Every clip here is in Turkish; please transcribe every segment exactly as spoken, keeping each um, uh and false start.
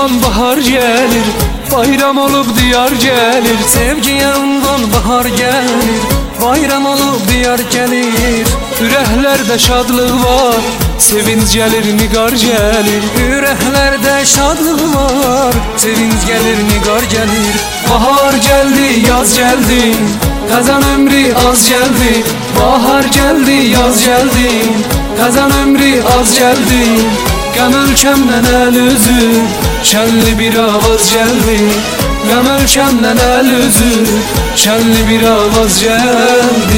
unvan bahar gelir, bayram olup diyar gelir. Sevgiye unvan bahar gelir, bayram olup diyar gelir. Ürəklerde şadlık var, sevinç gelir, nigar gelir. Yüreklerde şadlık var, sevinç gelir, nigar gelir. Bahar geldi, yaz geldi, kazan ömrü az geldi. Bahar geldi, yaz geldi, kazan ömrü az geldi. Qəm ölkəmdən əl üzü, şənli bir avaz gəldi. Qəm ölkəmdən əl üzü, şənli bir avaz gəldi.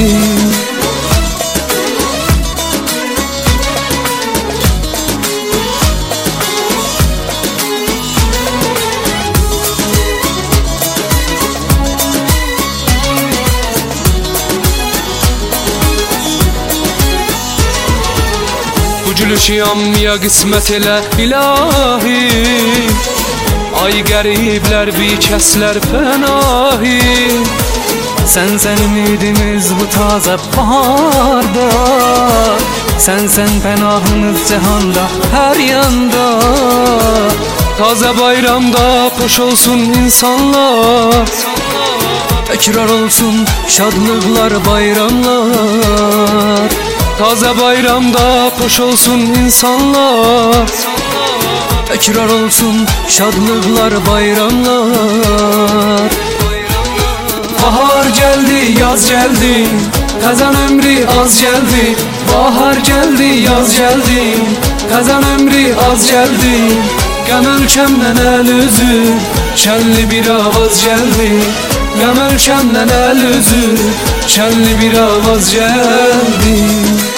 Gülüş yanmaya qismət elə ilahi. Ay qəriblər bir kəslər pənahi. Sen sen ümidimiz bu taze baharda. Sen sen pənahımız cihanda her yanda. Taze bayramda xoş olsun insanlar, tekrar olsun şadlıklar, bayramlar. Taze bayramda xoş olsun insanlar, tekrar olsun şadlıklar, bayramlar. Bahar geldi, yaz geldi, kazan ömrü az geldi. Bahar geldi, yaz geldi, kazan ömrü az geldi. Qəm ölkəmdən əl üzü, şənli bir avaz geldi. Qəm ölkəmdən əl üzü, şənli bir avaz geldi.